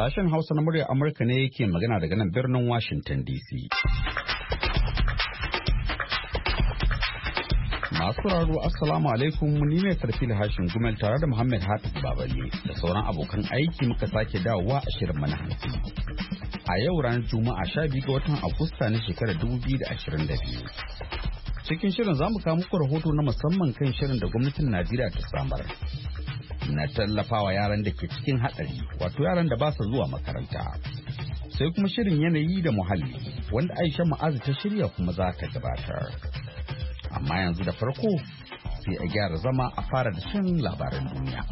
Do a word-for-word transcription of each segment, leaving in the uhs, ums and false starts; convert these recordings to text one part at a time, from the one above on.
Sashen Hausa na muryar Amurka ne yake magana daga nan birnin Washington D C. Masu raro Assalamu alaikum, ni ne Sarfil Hashin Gumel tare da Muhammad Hafiz Baballe da sauran abokan aiki muka sake dawowa a shirin mana hantsi. A yau ranar Juma'a sha biyu ga watan Agusta na shekarar dubu biyu da ashirin da biyu. Cikin shirin za mu kawo muku rahoto na musamman kan shirin da gwamnatin Najeriya ta samar na tallafawa yaran da ke cikin hatsari, wato yaran da ba su zuwa makaranta. Sai kuma shirin yanayi da muhalli wanda Aisha Ma'azu ta shirya kuma za ta gabatar. Amma yanzu da farko sai a gyara zama a fara da shan labaran duniya.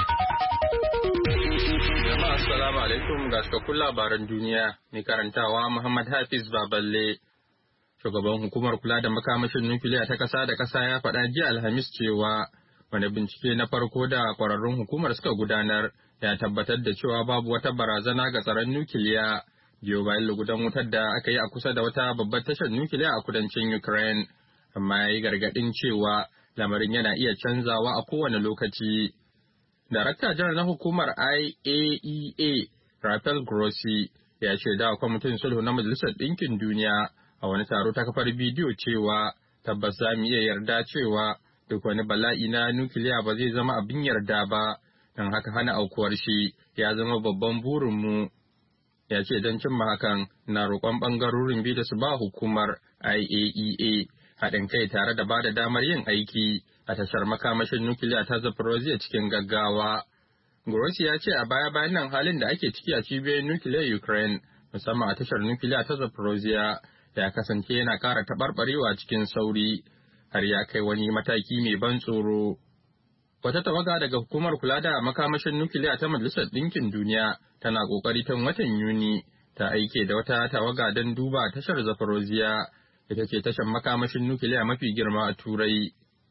Jama'a assalamu alaikum, ga cikakkun labaran duniya mai karantawa Muhammad Hafiz Baballe. Shugaban hukumar kula da makamashin nukiliya ta ƙasa da ƙasa ya faɗa jiya Alhamis cewa wani bincike na farko da kwararrun hukumar suka gudanar ya tabbatar da cewa babu wata barazana ga tsaron nukiliya biyo bayan lugudan wutar da aka yi a kusa da wata babbar tashar nukiliya a kudancin Ukraine, amma ya yi gargaɗin cewa lamarin yana iya canzawa a kowane lokaci. Darakta janar na hukumar I A E A Rafael Grossi ya shaida wa kwamitin sulhu na Majalisar Ɗinkin Duniya a wani taro ta kafar bidiyo cewa tabbas za mu iya yarda cewa duk wani bala'i na nukiliya ba zai zama abin yarda ba, don haka hana aukuwar shi ya zama babban burinmu. Ya ce don cimma hakan na roƙon ɓangarorin biyu da su ba hukumar I A E A haɗin kai tare da ba da damar yin aiki a tashar makamashin nukiliya ta Zaporozhye cikin gaggawa. Grossi ya ce a baya-bayan nan halin da ake ciki a cibiyoyin nukiliyar Ukraine, musamman a tashar nukiliya ta Zaporozhye, ya kasance yana ƙara taɓarɓarewa cikin sauri. Har ya kai wani mataki mai ban tsoro. Wata tawaga daga hukumar kula da makamashin nukiliya ta Majalisar Ɗinkin Duniya tana ƙoƙari tun watan Yuni ta aike da wata tawaga don duba tashar Zaporozhye, ita ce tashar makamashin nukiliya mafi girma a Turai.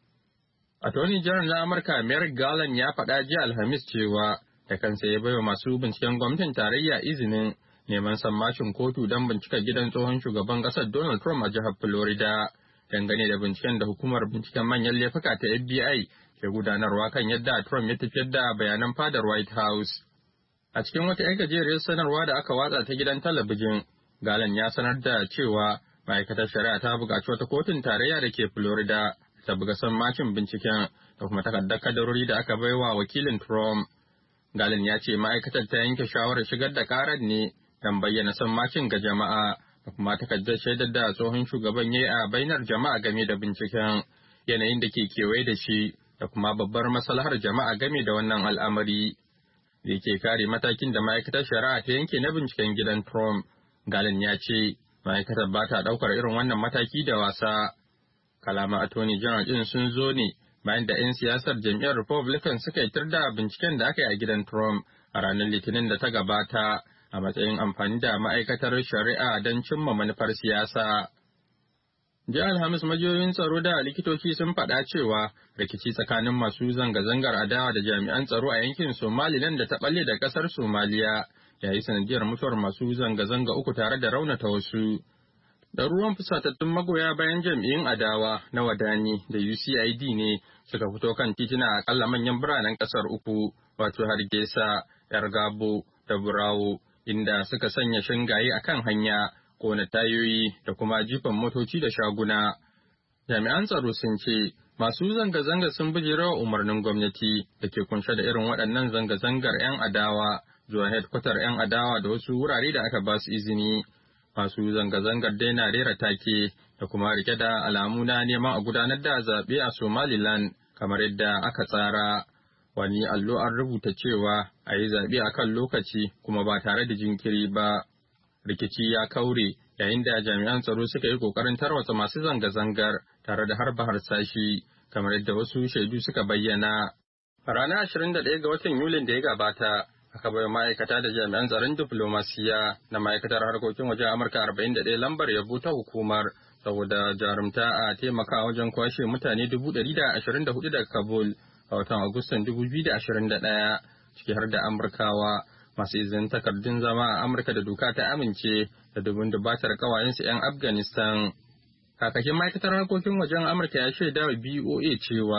Attorney General na Amurka Merrick Garland ya faɗa jiya Alhamis cewa da kansa ya baiwa masu binciken gwamnatin tarayya izinin neman sammacin kotu don bincika gidan tsohon shugaban ƙasar Donald Trump a jihar Florida, dangane da binciken da hukumar binciken manyan laifuka ta F B I ke gudanarwa kan yadda Trump ya tafiyar da bayanan fadar White House. A cikin wata 'yan gajeriyar sanarwa da aka watsa ta gidan talabijin, Garland ya sanar da cewa ma'aikatar shari'a ta buƙaci wata kotun tarayya da ke Florida ta buga sammacin binciken da kuma takardar kadarori da aka baiwa wakilin Trump. Garland ya ce ma'aikatar ta yanke shawarar shigar da karar ne don bayyana sammacin ga jama'a da kuma takardar shaidar da tsohon shugaban ya yi a bainar jama'a game da binciken, yanayin da ke kewaye da shi da kuma babbar maslahar jama'a game da wannan al'amari. Da yake kare matakin da ma'aikatar shari'a ta yanke na binciken gidan Trump, Garland ya ce ma'aikatar ba ta ɗaukar irin wannan mataki da wasa. Kalaman Attorney General ɗin sun zo ne bayan da 'yan siyasar jam'iyyar Republican suka yi da binciken da aka yi a gidan Trump a ranar Litinin da ta gabata a matsayin amfani da ma'aikatar shari'a don cimma manufar siyasa. Jiya Alhamis, majiyoyin tsaro da likitoci sun faɗa cewa rikici tsakanin masu zanga-zangar adawa da jami'an tsaro a yankin Somaliland da ta ɓalle da ƙasar Somaliya ya yi sanadiyar mutuwar masu zanga-zanga uku tare da raunata wasu. Ɗaruruwan fusatattun magoya bayan jam'iyyun adawa na Wadani da U C I D ne suka fito kan titina a akalla manyan biranen ƙasar uku, wato Hargesa, Yargabo da Burawo, inda suka sanya shingaye a kan hanya, kona tayoyi da kuma jifan motoci da shaguna. Jami'an tsaro sun ce masu zanga-zanga sun bijirewa umarnin gwamnati da ke kunshe da irin waɗannan zanga-zangar 'yan adawa zuwa hedkwatar 'yan adawa da wasu wurare da aka ba su izini. Masu zanga-zangar dai na rera take da kuma rike da alamu na neman a gudanar da zaɓe a Somaliland kamar yadda aka tsara. Wani allo an rubuta cewa a yi zaɓe a kan lokaci kuma ba tare da jinkiri ba. Rikici ya kaure yayin da jami'an tsaro suka yi ƙoƙarin tarwatsa masu zanga-zangar tare da harba harsashi kamar yadda wasu shaidu suka bayyana. A ranar ashirin da ɗaya ga watan Yulin da ya gabata, aka bai ma'aikata da jami'an tsaron diflomasiya na ma'aikatar harkokin wajen Amurka arba'in da ɗaya lambar yabo ta hukumar saboda jarumta a taimaka wajen kwashe mutane dubu ɗari da ashirin da hudu daga Kabul a watan Agustan dubu biyu da ashirin da ɗaya, ciki har da Amurkawa masu izinin takardun zama a Amurka da doka ta amince da dubun dubatar kawayensu 'yan Afghanistan. Kakakin ma'aikatar harkokin wajen Amurka ya shaida wa B O A cewa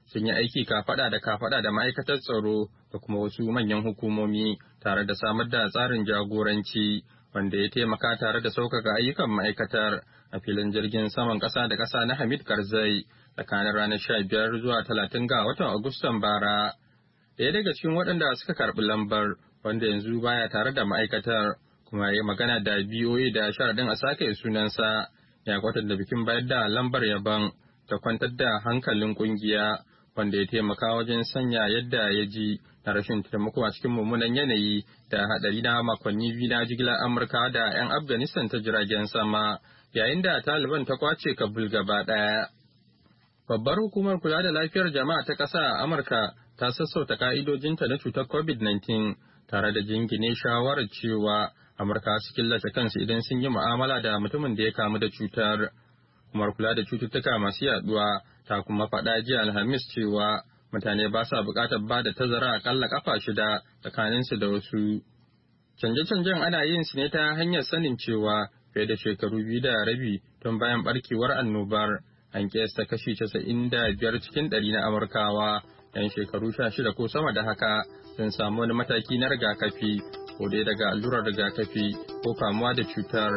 sun yi aiki kafada da kafada da ma'aikatar tsaro da kuma wasu manyan hukumomi tare da samar da tsarin jagoranci wanda ya taimaka tare da sauƙaƙa ayyukan ma'aikatar a filin jirgin saman ƙasa da ƙasa na Hamid Karzai tsakanin ranar sha biyar zuwa talatin ga watan Agustan bara. Ɗaya daga cikin waɗanda suka karɓi lambar wanda yanzu baya tare da ma'aikatar kuma ya magana da B O A da sharaɗin a sake sunansa ya kwatanta bikin bayar da lambar yaban ta kwantar da hankalin ƙungiya wanda ya taimaka wajen sanya yadda ya ji na rashin taimako a cikin mummunan yanayi da haɗari na makonni biyu na jigilar Amurka da 'yan Afghanistan ta jiragen sama yayin da Taliban ta kwace Kabul gaba ɗaya. Babbar hukumar kula da lafiyar jama'a ta ƙasa a Amurka ta sassauta ka'idojinta na cutar covid nineteen tare da jingine shawarar cewa Amurka su killace kansu idan sun yi mu'amala da mutumin da ya kamu da cutar. Hukumar kula da cututtuka masu yaduwa ta kuma faɗa jiya Alhamis cewa mutane ba sa buƙatar ba da tazara akalla kafa shida tsakaninsu da wasu. Canje-canjen ana yin su ne ta hanyar sanin cewa fiye da shekaru biyu da rabi tun bayan barkewar annobar an kiyasta kashi casa'in da biyar cikin ɗari na Amurkawa 'yan shekaru sha shida ko sama da haka sun samu wani mataki na rigakafi ko dai daga allurar rigakafi ko kamuwa da cutar.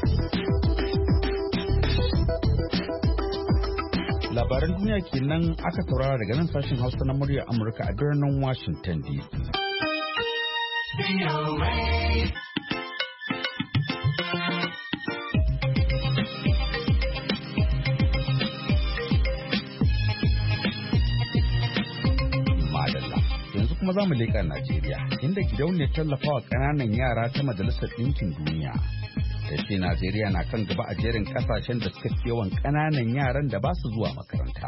Labaran duniya kenan aka saurara daga nan sashen Hausa na muryar Amurka a birnin Washington D C. Kuma za mu leƙa Najeriya, inda gidauniyar tallafawa ƙananan yara ta Majalisar Ɗinkin Duniya ta ce Najeriya na kan gaba a jerin ƙasashen da suka fi yawan ƙananan yaran da ba su zuwa makaranta.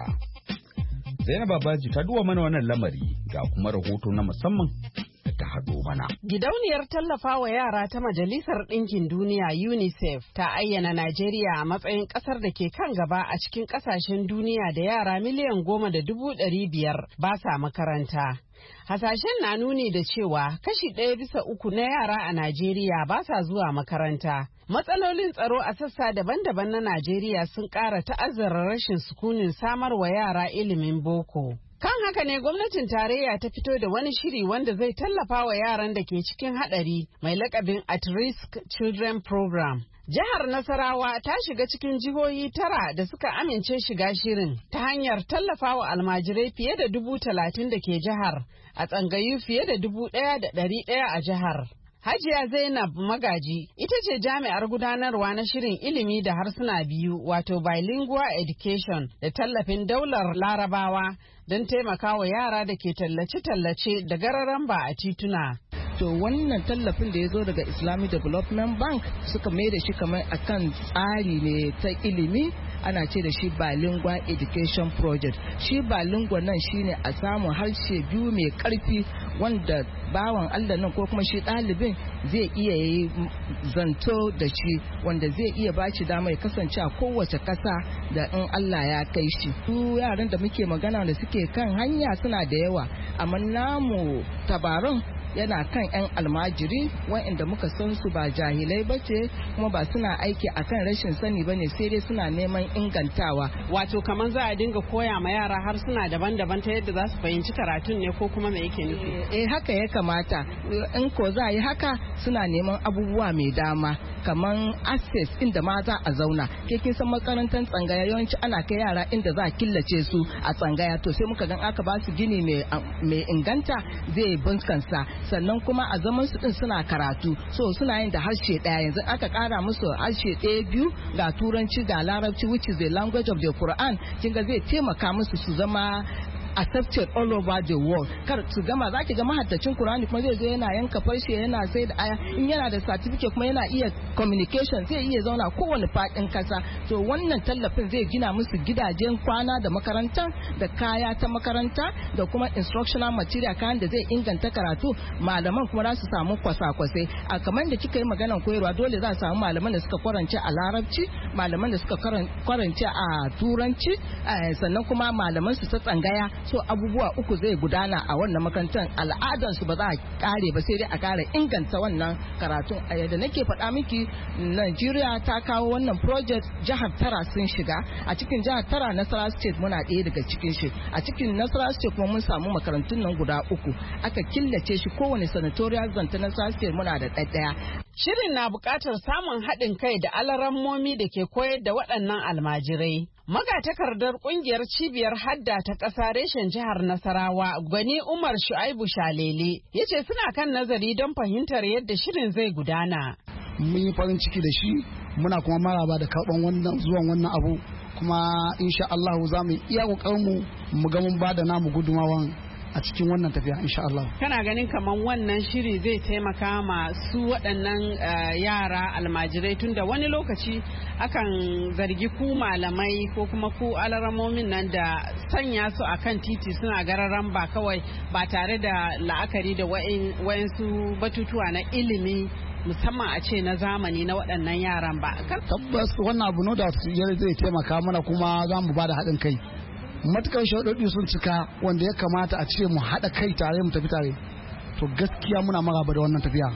Zainab Babaji ta duba mana wannan lamari ga kuma rahoto na musamman da ta haɗo mana. Gidauniyar tallafawa yara ta Majalisar Ɗinkin Duniya UNICEF ta ayyana Najeriya a matsayin ƙasar da ke kan gaba a cikin ƙasashen duniya da yara miliyan goma da dubu ɗari biyar ba sa makaranta. Hasashen na nuni da cewa kashi ɗaya bisa uku na yara a Najeriya ba sa zuwa makaranta. Matsalolin tsaro a sassa daban-daban na Najeriya sun ƙara ta'azzara rashin sukunin samar wa yara ilimin boko. Kan haka ne gwamnatin tarayya ta fito da wani shiri wanda zai tallafa wa yaran da ke cikin haɗari mai lakabin At Risk Children Program. Jihar Nasarawa ta shiga cikin jihohi tara da suka amince shiga shirin ta hanyar tallafawa almajirai fiye da dubu talatin da ke jihar a tsangayu fiye da dubu ɗaya da ɗari ɗaya a jihar. Hajiya Zainab Magaji ita ce jami'ar gudanarwa na shirin ilimi da harsuna biyu wato bilingual education da tallafin daular Larabawa don taimakawa yara da ke tallace-tallace da gararan ba a tituna. To wannan tallafin da ya zo daga Islamic Development Bank suka mai da shi kamar akan tsari ne ta ilimi, ana ce da shi bilingual education project. Shi bilingual nan shine a samu harshe biyu mai karfi wanda bawan Allah nan ko kuma shi ɗalibin zai iya yi zanto da shi, wanda zai iya baci dama ya kasance a kowace ƙasa da in Allah ya kai shi. Su yaran da muke magana da suke kan hanya suna da yawa, amma namu tabaron yana kan 'yan almajiri wa'inda muka san su ba jahilai ba ce kuma ba suna aiki akan rashin sani ba ne, sai dai suna neman ingantawa. Wato kamar za a dinga koya ma yara har suna daban-daban ta yadda za su fahimci karatun ne ko kuma me yake nufi? Eh haka ya kamata. In ko za a yi haka suna neman abubuwa mai dama kamar access inda ma za a zauna. Ke kin san makarantar tsangaya yawanci ana kai yara inda za a killace su a tsangaya, to sai muka gan aka ba su gini mai inganta zai bunkansa. Sannan kuma a zaman su din suna karatu, so suna yin da harshe daya. Yanzu aka kara musu harshe daya biyu ga turanci ga larabci, which is the language of the Quran. Kinga zai taimaka musu su zama accepted all over the world. Kar su gama zaki ga mahaddacin Qur'ani kuma zai zo yana yanka farshe yana sai da aya, in yana da certificate kuma yana iya communication, zai iya zauna kowane fadin kasa. To wannan tallafin zai gina musu gidajen kwana da makaranta da kaya ta makaranta da kuma instructional material kayan da zai inganta karatu. Malaman kuma za su samu kwasa-kwasai. A kamar da kika yi maganar koyarwa dole za su samu malaman da suka kwarance a larabci, malaman da suka kwarance a turanci, sannan kuma malaman su ta tsangaya so abubuwa uku zai gudana a wannan makarantar. Al'adansu ba za a kare ba sai dai a kare inganta wannan karatun. A yadda nake faɗa miki, Najeriya ta kawo wannan project, jihar tara sun shiga. A cikin jihar tara, Nasarawa State muna ɗaya daga cikin shi. A cikin Nasarawa State kuma mun samu makarantun nan guda uku. Aka killace shi, kowane senatorial zone ta Nasarawa State muna da ɗaya. Shirin na buƙatar samun haɗin kai da alarammomi da ke koyar da waɗannan almajirai. Magatakardar ƙungiyar cibiyar hadda ta ƙasa reshen jihar Nasarawa, Gwani Umar Shu'aibu Shalele, ya ce suna kan nazari don fahimtar yadda shirin zai gudana. Mun yi farin ciki da shi, muna kuma maraba da karɓan wannan zuwan wannan abu, kuma insha Allah za mu iya ƙoƙarinmu mu ga mun ba da namu gudumawan a cikin wannan tafiya insha Allah. Kana ganin kamar wannan shiri zai taimaka ma su waɗannan yara almajirai, tunda wani lokaci akan zargi ku malamai ko kuma ku alaramomin nan da sanya su akan titi suna gararan ba kawai ba tare da la'akari da wayansu batutuwa na ilimi musamman a ce na zamani na waɗannan yaran ba. Tabbas wannan abu ne da zai taimaka mana, kuma za mu ba da haɗin kai. Matukar sharuɗi sun cika wanda ya kamata a ce mu haɗa kai tare mu tafi tare, to gaskiya muna maraba da wannan tafiya,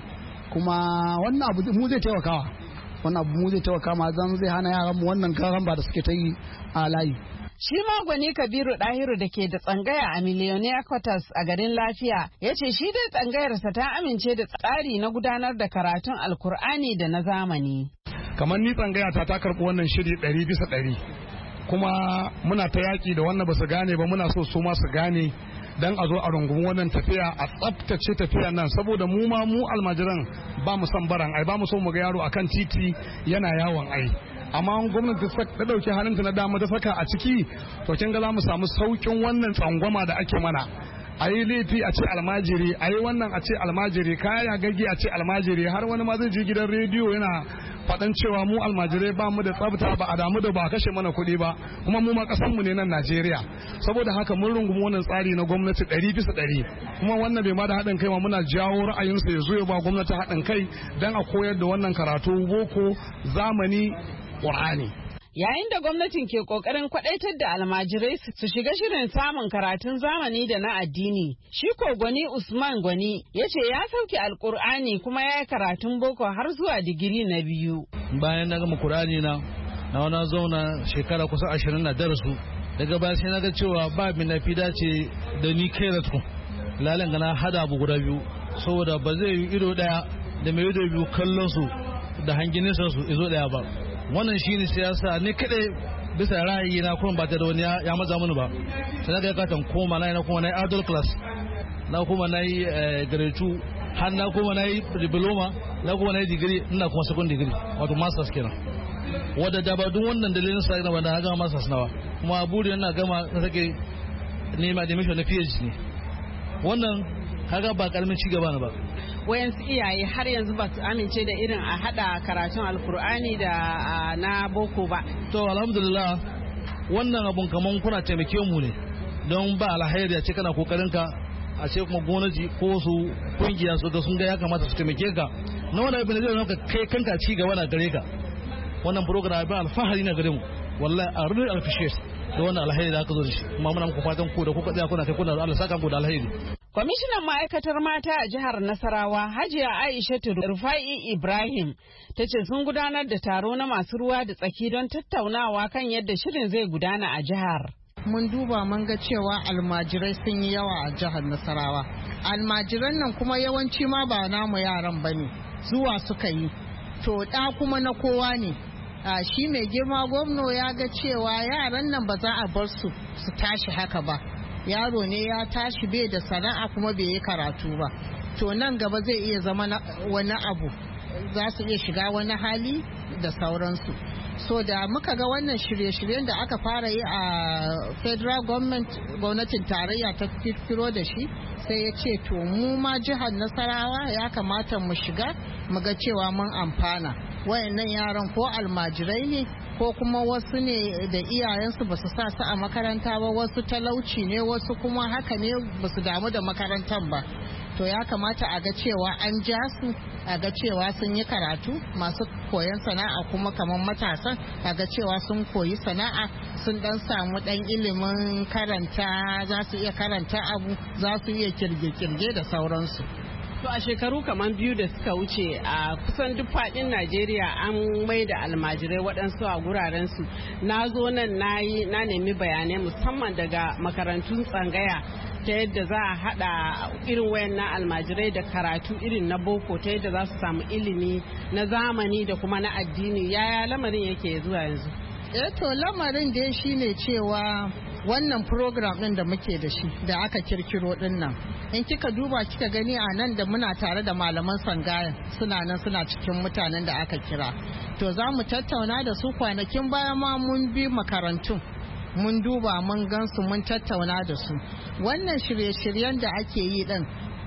kuma wannan abu mu zai taimakawa wannan abu mu zai taimaka ma zan zai hana yaran mu wannan garan ba da suke ta yi a layi. Shi ma Gwani Kabiru Dahiru da ke da tsangaya a Millionaire Quarters a garin Lafiya ya ce shi dai tsangayarsa ta amince da tsari na gudanar da karatun Alkur'ani da na zamani. Kamar ni tsangaya ta ta karɓi wannan shiri ɗari bisa ɗari. Kuma muna ta yaƙi da wannan ba su gane ba, muna so su ma su gane dan a zo a rungumi wannan tafiya, a tsaftace tafiya nan, saboda mu ma mu almajiran ba mu son baran ai, ba mu so mu ga yaro akan titi yana yawon ai. Amma gwamnati ta dauke hannunta na dama ta saka a ciki, to kin ga za mu samu saukin wannan tsangwama da ake mana. A yi laifi a ce almajiri, a yi wannan a ce almajiri, kaya gaggi a ce almajiri, har wani ma zai je gidan rediyo yana faɗan cewa mu almajirai ba mu da tsafta, ba a damu da ba kashe mana kuɗi ba, kuma mu ma ƙasar mu ne nan Najeriya. Saboda haka mun rungumi wannan tsari na gwamnati ɗari bisa ɗari, kuma wannan bai ma da haɗin kai ma muna jawo ra'ayinsa ya zo ya ba gwamnati haɗin kai don a koyar da wannan karatu boko zamani Ƙur'ani. Yayin da gwamnatin ke kokarin kwadaitar da almajirai su shiga shirin samun karatun zamani da na addini, shi ko Gwani Usman Gwani ya ce ya sauke Alkur'ani kuma ya yi karatun boko har zuwa digiri na biyu. Bayan na gama Kur'ani na, na wani zauna shekara kusan ashirin na darasu, daga baya sai na ga cewa ba mi na fi dace da ni kai ratu. Lalan gana hada abu guda biyu, saboda ba zai yi ido daya da mai ido biyu kallon su da hangininsa su izo daya ba. Wannan shi ne siyasa ne kaɗai bisa ra'ayi na kuma ba ta da wani ya maza mini ba. Sai na ga katan koma na yi na kuma na yi adult class, na kuma na yi grade har na kuma na yi diploma, na kuma na yi digiri, ina kuma second degree wato masters kenan. Wadda da ba duk wannan dalilin sa na wanda na gama masters nawa, kuma buri na gama na sake nema admission na PhD ne. Wannan kaga ba karamin ci gaba ne ba. Wayansu iyaye har yanzu ba su amince da irin a hada karatun Alkur'ani da na boko ba. To alhamdulillah wannan abun kaman kuna taimake mu ne, don ba alhairi a ce kana kokarin ka a ce kuma gwamnati ko su kungiya su ga sun ga ya kamata su taimake ka na wani abin da zai nuna kai kanka ci gaba na gare ka. Wannan program abin alfahari na gare mu, wallahi a really appreciate da wannan alhairi da aka zo da shi, kuma muna muku fatan ku da kuka tsaya kuna kai kuna Allah saka ku da alhairi. Kwamishinan ma'aikatar mata a jihar Nasarawa, Hajiya Aishatu Rufai Ibrahim, ta ce sun gudanar da taro na masu ruwa da tsaki don tattaunawa kan yadda shirin zai gudana a jihar. Mun duba mun ga cewa almajirai sun yi yawa a jihar Nasarawa. Almajiran nan kuma yawanci ma ba namu yaran ba ne, zuwa suka yi. To ɗa kuma na kowa ne. A shi mai girma gwamno ya ga cewa yaran nan ba za a bar su su tashi haka ba. Yaro ne ya tashi bai da sana'a kuma bai yi karatu ba, to nan gaba zai iya zama wani abu, za su iya shiga wani hali da sauransu. So da muka ga wannan shirye-shiryen da aka fara yi a federal government, gwamnatin tarayya ta kirkiro da shi, sai ya ce to mu ma jihar Nasarawa ya kamata mu shiga mu ga cewa mun amfana. Wayannan yaran ko almajirai ne ko kuma wasu ne da iyayensu ba su sa su a makaranta ba, wasu talauci ne, wasu kuma haka ne ba su damu da makarantar ba. to ya kamata a ga cewa an ja su a ga cewa sun yi karatu, masu koyon sana'a kuma kamar matasan a ga cewa sun koyi sana'a, sun dan samu dan ilimin karanta, za su iya karanta abu, za su iya kirge-kirge da sauransu. To a shekaru kamar biyu da suka wuce a kusan duk faɗin Najeriya an mai da almajirai waɗansu a gurarensu. Na zo nan na yi na nemi bayanai musamman daga makarantun tsangaya ta yadda za a haɗa irin wayannan almajirai da karatu irin na boko ta yadda za su samu ilimi na zamani da kuma na addini. Yaya lamarin yake zuwa yanzu? Eh to lamarin dai shine cewa wannan program ɗin da muke da shi da aka kirkiro ɗin nan, in kika duba kika gani a nan da muna tare da malaman sangayan suna nan suna cikin mutanen da aka kira, to za mu tattauna da su. Kwanakin baya ma mun bi makarantun mun duba mun gansu mun tattauna da su. Wannan shirye-shiryen da ake yi ɗin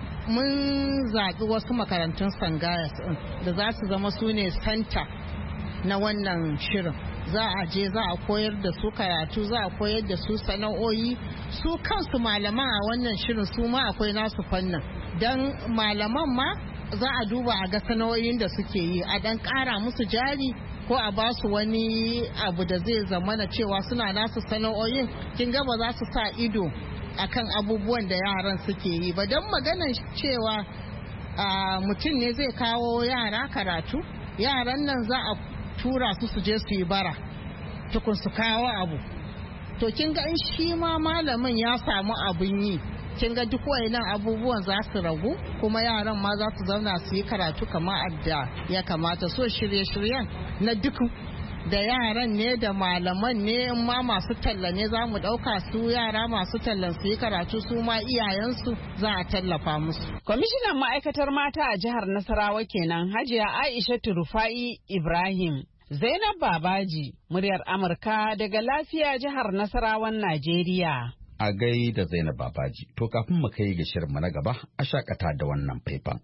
mun zaɓi wasu makarantun sangaya da za su zama su ne santa na wannan shirin. Za a je za a koyar da su karatu, za a koyar da su sana'o'i, su kansu malaman a wannan shirin su ma akwai nasu fannin, don malaman ma za a duba a ga sana'o'in da suke yi, a dan kara musu jari ko a ba su wani abu da zai zamana cewa suna nasu sana'o'in. Kin ga ba za su sa ido akan abubuwan da yaran suke yi ba, don maganar cewa mutum ne zai kawo yara karatu, yaran nan za a tura su su je su yi bara tukun su kawo abu. To kin ga in shi ma malamin ya samu abin yi, kin ga duk wayannan abubuwan za su ragu, kuma yaran ma za su zauna su yi karatu kamar adda ya kamata. So shirye-shiryen na duk da yaran ne da malaman ne, in ma masu talla ne za mu ɗauka su yara masu tallan su yi karatu, su ma iyayensu za a tallafa musu. Kwamishinan ma'aikatar mata a jihar Nasarawa kenan Hajiya Aisha Rufai Ibrahim. Zainab Babaji, muryar Amurka daga lafiya jihar Nasarawan Najeriya. A gai da Zainab Babaji, to kafin mu kai ga shirinmu na gaba a shakata da wannan faifan.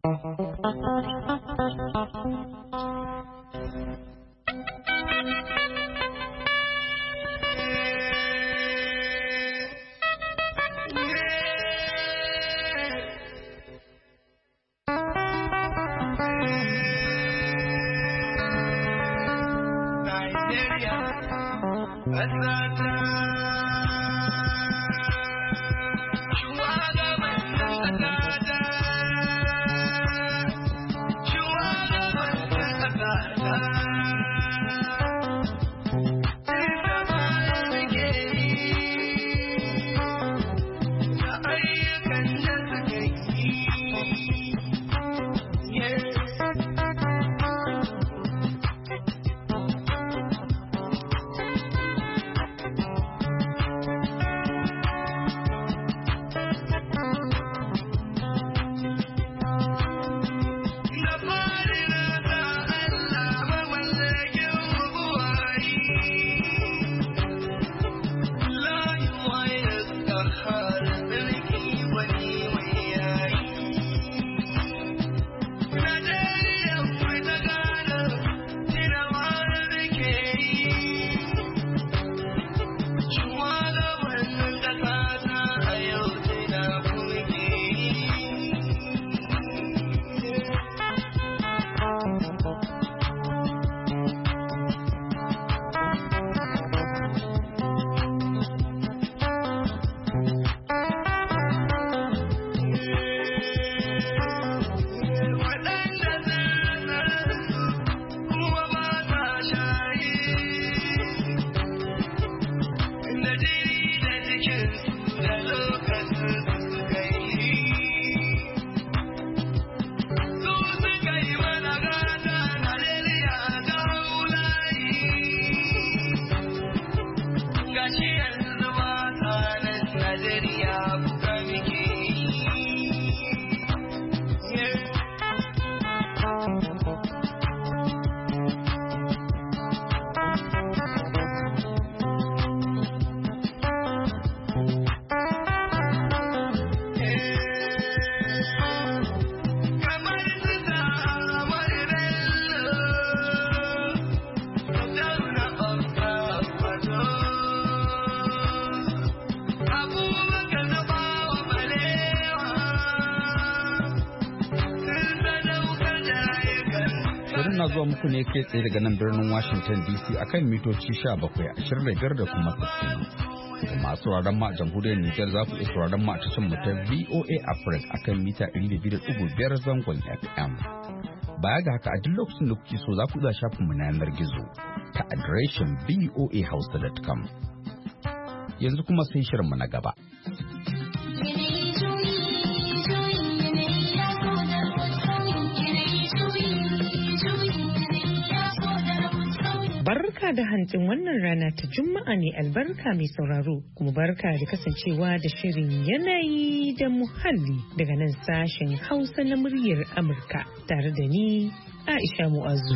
zuwa muku ne kai tsaye daga nan birnin Washington D C akan mitoci sha bakwai, ashirin da biyar da kuma sittin. Masu sauraron mu a jamhuriyar Nijar za ku iya sauraron mu a tashar mu ta V O A Africa akan mita ɗari da biyu da ɗigo biyar zangon F M. Baya ga haka a duk lokacin da kuke so za ku iya shafin mu na yanar gizo ta adireshin v o a hausa dot com. Yanzu kuma sai shirin mu na gaba. Barka da hantsin wannan rana ta Juma'a ne albarka mai sauraro, kuma barka da kasancewa da shirin yanayi da muhalli daga nan sashen Hausa na muryar Amurka tare da ni Aisha Mu'azu.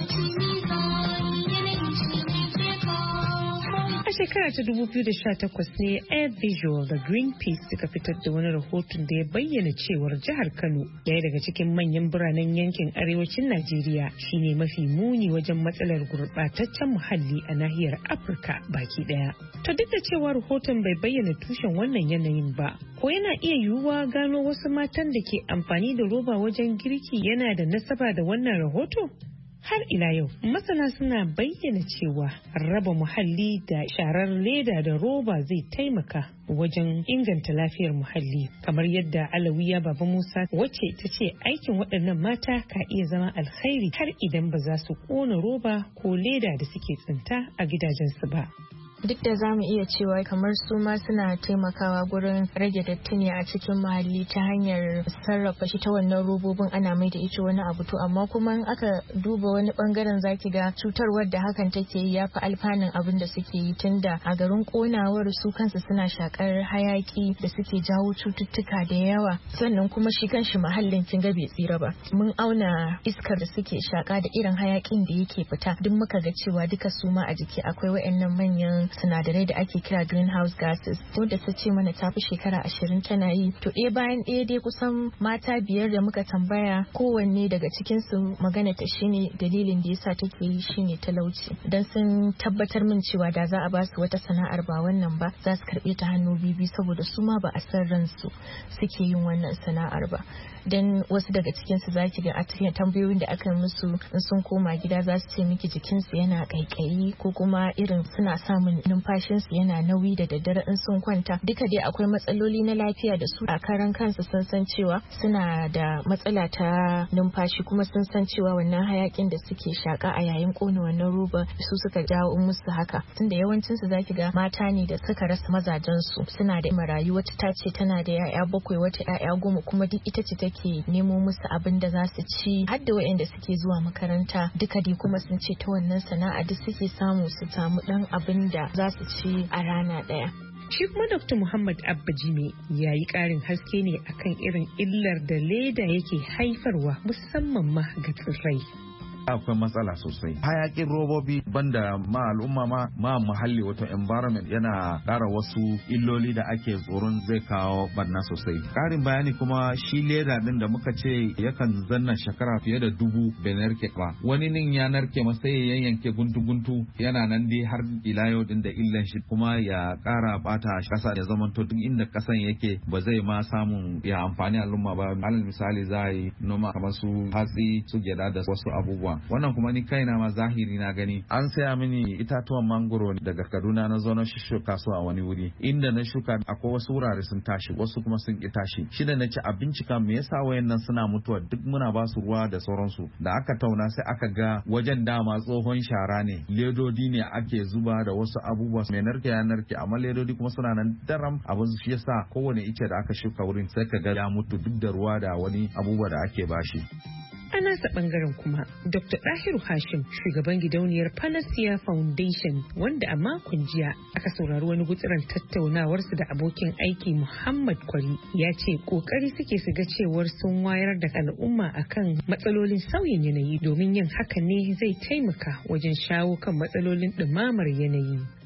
A shekara ta dubu biyu da sha takwas ne Air Visual da Greenpeace suka fitar da wani rahoton da ya bayyana cewar jihar Kano, daya daga cikin manyan biranen yankin arewacin Najeriya, shine mafi muni wajen matsalar gurɓataccen muhalli a nahiyar Afirka baki daya. To duk da cewa rahoton bai bayyana tushen wannan yanayin ba, ko yana iya yiwuwa gano wasu matan da ke amfani da roba wajen girki yana da nasaba da wannan rahoto? Har ila yau, masana suna bayyana cewa raba muhalli da sharar leda da roba zai taimaka wajen inganta lafiyar muhalli, kamar yadda Alawiya Baba Musa wacce ta ce aikin waɗannan mata ka iya zama alkhairi har idan ba za su ƙona roba ko leda da suke tsinta a gidajensu ba. Duk da zamu iya cewa kamar su ma suna taimakawa gurin rage datti ne a cikin muhalli ta hanyar sarrafa shi ta wannan robobin ana mai da ita wani abu, to amma kuma in aka duba wani bangaren zaki ga cutarwar da hakan take yi yafi alfanun abin da suke yi, tunda a garin konawar su kansu suna shakar hayaki da suke jawo cututtuka da yawa, sannan kuma shi kanshi muhallin kin ga bai tsira ba. Mun auna iskar da suke shaka da irin hayakin da yake fita, duk muka ga cewa duka su ma a jiki akwai wayannan manyan sinadarai da ake kira greenhouse gases, wanda ta ce mana ta fi shekara ashirin tana yi. To ɗaya bayan ɗaya dai kusan mata biyar da muka tambaya, kowanne daga cikin su magana ta shine dalilin da yasa take yi shine talauci, dan sun tabbatar min cewa da za a ba su wata sana'ar ba wannan ba za su karɓe ta hannu bibi, saboda su ma ba a san ransu suke yin wannan sana'ar ba. Dan wasu daga cikin su zaki ga a cikin tambayoyin da aka musu in sun koma gida za su ce miki jikinsu yana kaikayi, ko kuma irin suna samun numfashinsu yana nauyi da daddare in sun kwanta. Duka dai akwai matsaloli na lafiya da su a karan kansu sun san cewa suna da matsala ta numfashi, kuma sun san cewa wannan hayakin da suke shaka a yayin kona wannan roba su suka jawo musu haka, tunda yawancin su zaki ga mata ne da suka rasa mazajen su, suna da marayu, wata ta ce tana da yaya bakwai, wata yaya goma, kuma duk ita ce take nemo musu abin da za su ci, har da wayanda suke zuwa makaranta. Duka dai kuma sun ce ta wannan sana'a duk suke samu su samu dan abin da za su ci a rana ɗaya. Shi kuma Doctor Muhammad Abba Jime ya yi ƙarin haske ne akan irin illar da leda yake haifarwa musamman ma ga tsirrai. Akwai matsala sosai. Hayakin robobi banda ma al'umma ma ma muhalli wato environment yana ƙara wasu illoli da ake tsoron zai kawo barna sosai. Ƙarin bayani kuma shi leda din da muka ce yakan zanna shekara fiye da dubu bai narke ba. Wani nin ya narke masa ya yanyanke guntu-guntu yana nan dai har ila yau din da illan shi, kuma ya ƙara bata ƙasa ya zamanto duk inda ƙasan yake ba zai ma samun ya amfani al'umma ba. Alal misali za a yi noma kamar su hatsi, su gyada da wasu abubuwa. Wannan kuma ni kaina ma zahiri na gani an saya mini itatuwan mangoro daga Kaduna, na zo na shuka su a wani wuri, inda na shuka akwai wasu wurare sun tashi, wasu kuma sun ki tashi. Shi da na ci a bincika me yasa wayannan suna mutuwa, duk muna ba su ruwa da sauransu. Da aka tauna sai aka ga wajen dama tsohon shara ne, ledodi ne ake zuba da wasu abubuwa mai narke ya narke, amma ledodi kuma suna nan daram. Abin shi yasa kowane ice da aka shuka wurin sai ka ga ya mutu duk da ruwa da wani abubuwa da ake bashi. A nasa bangaren kuma, Doctor Dahiru Hashim, shugaban gidauniyar Panacea Foundation, wanda a makon jiya aka saurari wani gutsiran tattaunawarsu da abokin aiki Muhammad Kwari, ya ce kokari suke su ga cewar sun wayar da al'umma akan matsalolin sauyin yanayi, domin yin hakan ne zai taimaka wajen shawo kan matsalolin ɗumamar yanayi.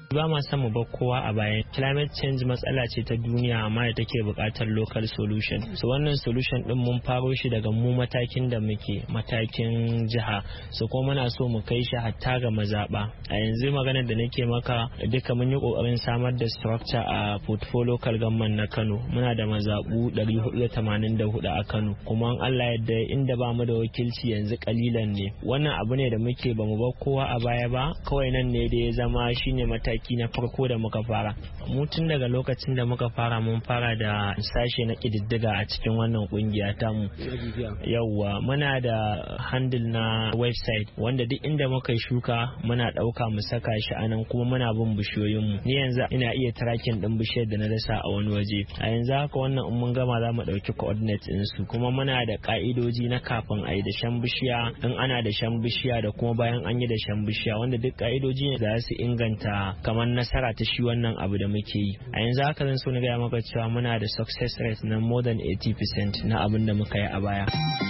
Ba ma son mu bar kowa a baya. Climate change matsala ce ta duniya amma da take buƙatar local solution. So wannan solution din mun faro shi daga mu matakin da muke matakin jiha. So kuma muna so mu kai shi hatta ga mazaba. A yanzu maganar da nake maka duka mun yi kokarin samar da structure a portfolio local government na Kano. Muna da mazabu ɗari hudu da tamanin da hudu a Kano. Kuma Allah yadda inda ba mu da wakilci yanzu kalilan ne. Wannan abu ne da muke ba mu bar kowa a baya ba. Kawai nan ne da ya zama shine mataki na farko da muka fara. Mu tun daga lokacin da muka fara mun fara da sashe na kididdiga a cikin wannan kungiya tamu. Yawwa muna da handle na website wanda duk inda muka shuka muna dauka mu saka shi anan kuma muna bin bishiyoyin mu. Ni yanzu ina iya tracking din bishiyar da na dasa a wani waje. A yanzu haka wannan in mun gama za mu dauki coordinates din su kuma muna da ka'idoji na kafin a yi da shan bishiya, in ana da shan bishiya da kuma bayan an yi da shan bishiya wanda duk ka'idoji ne za su inganta kamar nasara ta shi wannan abu da muke yi. A yanzu haka zan so na gaya maka cewa muna da success rate na more than eighty percent na abin da muka yi a baya.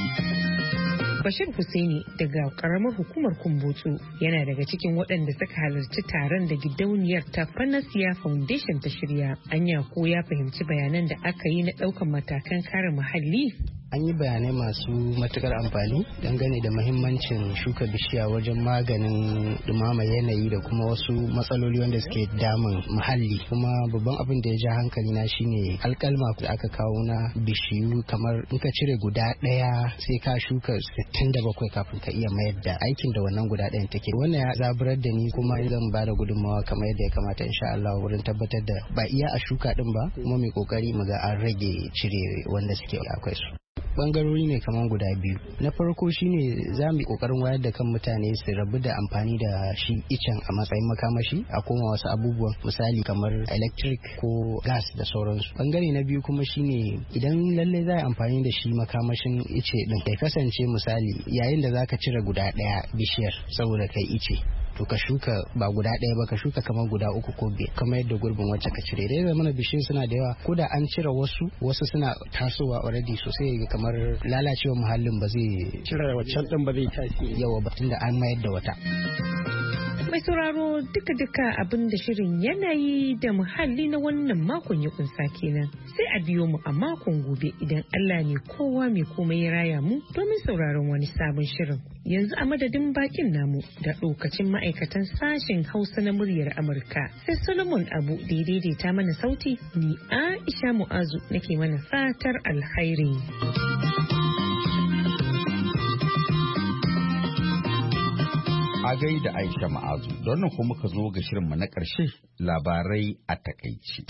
Bashir Hussaini daga karamar hukumar Kumbotso yana daga cikin waɗanda suka halarci taron da gidauniyar ta Panacea Foundation ta shirya. Anya ko ya fahimci bayanan da aka yi na ɗaukan matakan kare muhalli? An yi bayanai masu matukar amfani dangane da mahimmancin shuka bishiya wajen maganin dumama yanayi da kuma wasu matsaloli wanda suke damun muhalli. Kuma babban abin da ya ja hankali na shine alkalma da aka kawo na bishiyu, kamar in ka cire guda ɗaya sai ka shuka sittin da bakwai kafin ka iya mayar da aikin da wannan guda ɗayan take. Wannan ya zaburar da ni kuma zan ba da gudunmawa kamar yadda ya kamata insha Allah wurin tabbatar da ba iya a shuka din ba kuma mai kokari mu ga an rage cire wanda suke akwai su. Bangarori ne kamar guda biyu. Na farko shine za mu yi kokarin wayar da kan mutane su rabu da amfani da shi icen a matsayin makamashi a koma wasu abubuwan, misali kamar electric ko gas da sauransu. Bangare na biyu kuma shine idan lallai za a amfani da shi makamashin ice din ya kasance misali yayin da zaka cire guda daya bishiyar saboda kai ice to ka shuka ba guda ɗaya ba, ka shuka kamar guda uku ko biyar kamar yadda gurbin wacce ka cire. Dai zamana bishiyun suna da yawa, ko da an cire wasu wasu suna tasowa already sosai kamar lalacewar muhallin ba zai cire waccan din ba zai tasiri yawa ba tunda an mayar da wata. Mai sauraro duka-duka abin da shirin yanayi da muhalli na wannan makon ya kunsa kenan. Sai a biyo mu a makon gobe idan Allah ne kowa mai komai ya raya mu domin sauraron wani sabon shirin. Yanzu a madadin bakin namu da ɗaukacin ma'aikatan sashen Hausa na muryar Amurka. Sai Solomon Abu da ya daidaita mana sauti, ni Aisha Mu'azu nake mana fatar alkhairi. A gaida Aisha Ma'azu, don nan kuma ka zo ga shirinmu na ƙarshe, labarai a takaici.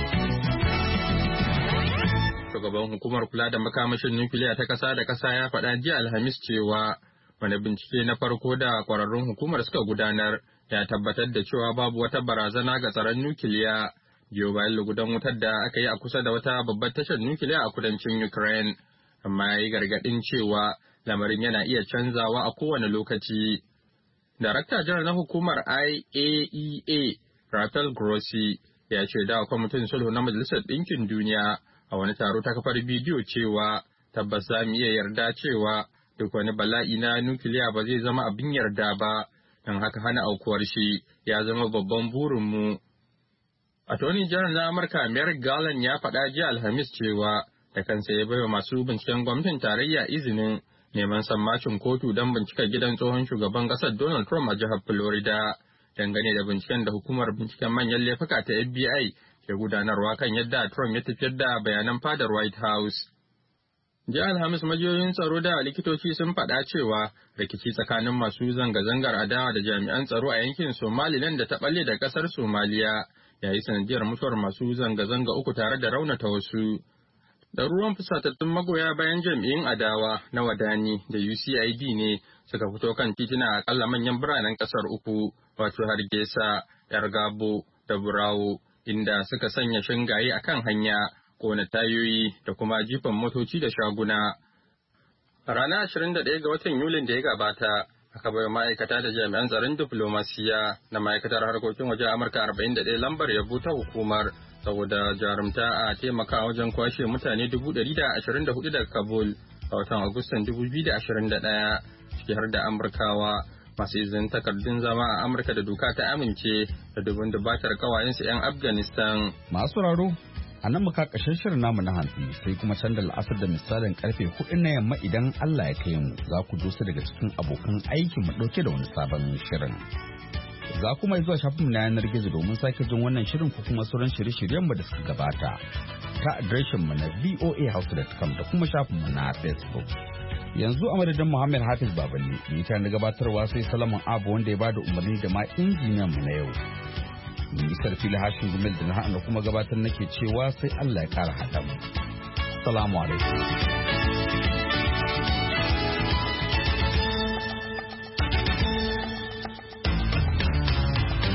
Shugaban hukumar kula da makamashin nukiliya ta ƙasa da ƙasa ya faɗa jiya Alhamis cewa wani bincike na farko da ƙwararrun hukumar suka gudanar ya tabbatar da cewa babu wata barazana ga tsaron nukiliya biyo bayan lugudan wutar da aka yi a kusa da wata babbar tashar nukiliya a kudancin Ukraine, amma ya yi gargaɗin cewa lamarin yana iya canzawa a kowane lokaci. Darakta janar na hukumar I A E A, Rafael Grossi, ya ce da kwamitin sulhu na Majalisar Ɗinkin Duniya a wani taro ta kafar bidiyo cewa tabbas za mu iya yarda cewa duk wani bala'i na nukiliya ba zai zama abin yarda ba, don haka hana aukuwar shi ya zama babban burinmu. Attorney General na Amurka Merrick Garland ya faɗa jiya Alhamis cewa da kansa ya baiwa masu binciken gwamnatin tarayya izinin neman sammacin kotu don bincika gidan tsohon shugaban ƙasar Donald Trump a jihar Florida dangane da binciken da hukumar binciken manyan laifuka ta F B I ke gudanarwa kan yadda Trump ya tafiyar da bayanan fadar White House. Jiya Alhamis majiyoyin tsaro da likitoci sun faɗa cewa rikici tsakanin masu zanga-zangar adawa da jami'an tsaro a yankin Somaliland da ta ɓalle da ƙasar Somaliya ya yi sanadiyar mutuwar masu zanga-zanga uku tare da raunata wasu. Ɗaruruwan fusatattun magoya bayan jam'iyyun adawa na Wadani da U C I D ne suka fito kan titina a akalla manyan biranen ƙasar uku, wato Hargesa, Yargabo da Burawo, inda suka sanya shingaye a kan hanya, kona tayoyi da kuma jifan motoci da shaguna. A ranar ashirin da ɗaya ga watan Yulin da ya gabata, aka bai ma'aikata da jami'an tsaron diflomasiya na ma'aikatar harkokin waje Amurka arba'in da ɗaya lambar yabo ta hukumar saboda jarumta a taimaka wajen kwashe mutane dubu ɗari da ashirin da hudu daga Kabul a watan Agustan dubu biyu da ashirin da ɗaya, ciki har da Amurkawa masu izinin takardun zama a Amurka da doka ta amince da dubun dubatar kawayensu 'yan Afghanistan. Masu raro, a nan muka ƙarshen shirin namu na hantsi sai kuma can da la'asar da misalin karfe hudu na yamma idan Allah ya kai mu za ku dosa daga cikin abokan aikin mu ɗauke da wani sabon shirin. Za kuma zuwa shafinmu na yanar gizo domin sake jin wannan shirin ko kuma sauran shirye-shiryen mu da suka gabata ta adireshin mu na voa house dot com da kuma shafinmu na Facebook. Yanzu a madadin Muhammad Hafiz Baballe ni ta na gabatarwa sai Salaman Abu wanda ya bada umarni da ma injiniyan mu na yau. Ni Sarfila Hashin Gumel da na kuma gabatar nake cewa sai Allah ya kara haɗa mu. Assalamu alaikum.